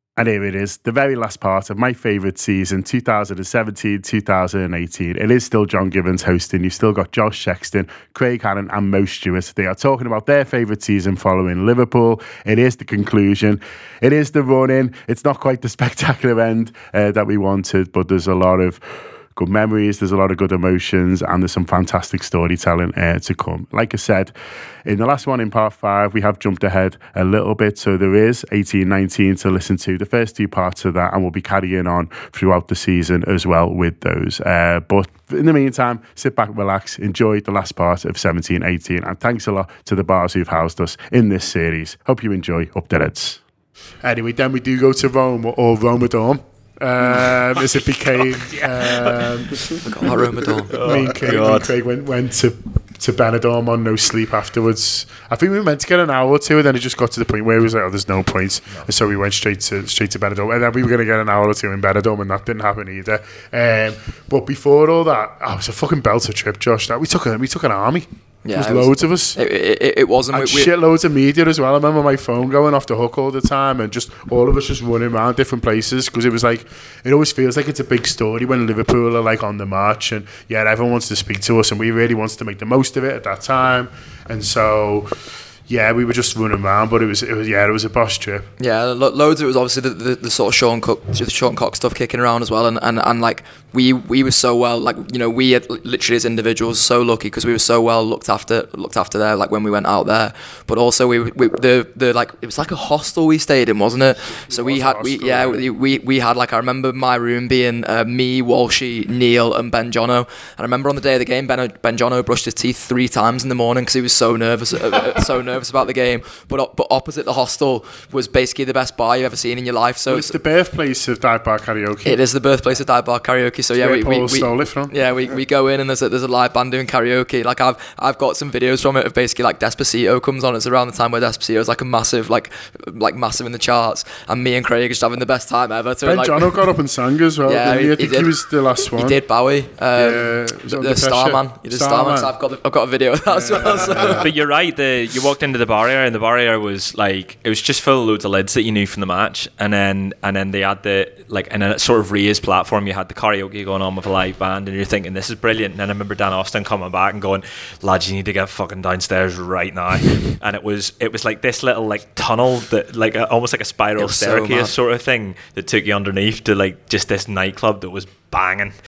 And here it is, the very last part of my favourite season, 2017-2018. It is still John Gibbons hosting. You've still got Josh Sexton, Craig Hannon and Mo Stewart. They are talking about their favourite season following Liverpool. It is the conclusion. It is the run-in. It's not quite the spectacular end that we wanted, but there's a lot of good memories, there's a lot of good emotions, and there's some fantastic storytelling to come. Like I said, in the last one, in part 5, we have jumped ahead a little bit, so there is 18-19 to listen to, the first 2 parts of that, and we'll be carrying on throughout the season as well with those. But in the meantime, sit back, relax, enjoy the last part of 17-18, and thanks a lot to the bars who've housed us in this series. Hope you enjoy Up the Reds. Anyway, then we do go to Rome, or Rome-a-Dome. As it became me and Craig went to Benidorm on no sleep afterwards. I think we were meant to get an hour or two, and then it just got to the point where it was like, oh, there's no point. And so we went straight to Benidorm, and then we were going to get an hour or two in Benidorm, and that didn't happen either. But before all that, it was a fucking belter trip, Josh. That we took an army. Yeah, there was loads of us. It wasn't. And shitloads of media as well. I remember my phone going off the hook all the time, and just all of us just running around different places, because it was like, it always feels like it's a big story when Liverpool are like on the march, and yeah, everyone wants to speak to us, and we really wants to make the most of it at that time. And so yeah, we were just running around, but it was a boss trip. Yeah, loads of it was obviously the sort of Sean Cox stuff kicking around as well, and like we were so well, like, you know, we had literally as individuals so lucky because we were so well looked after there, like when we went out there. But also we like, it was like a hostel we stayed in, wasn't it? So we had like, I remember my room being me, Walshy, Neil and Ben Jono. And I remember on the day of the game, Ben Jono brushed his teeth 3 times in the morning because he was so nervous about the game. But opposite the hostel was basically the best bar you've ever seen in your life. So it's the birthplace of Dive Bar Karaoke. It is the birthplace of Dive Bar Karaoke. So yeah, we stole it from. Yeah, we go in and there's a live band doing karaoke. Like I've got some videos from it of basically like Despacito comes on. It's around the time where Despacito is like a massive like massive in the charts, and me and Craig are just having the best time ever. Ben Jono got up and sang as well. Yeah, I think he was the last one. He did Bowie. The Starman. He did Starman. So I've got a video of that as well. So. But you're right. You walked into the bar area, and the bar area was like, it was just full of loads of lids that you knew from the match, and then they had and a sort of raised platform. You had the karaoke going on with a live band, and you're thinking, this is brilliant. And then I remember Dan Austin coming back and going, lads, you need to get fucking downstairs right now. And it was like this little like tunnel that like almost like a spiral staircase sort of thing that took you underneath to like just this nightclub that was banging.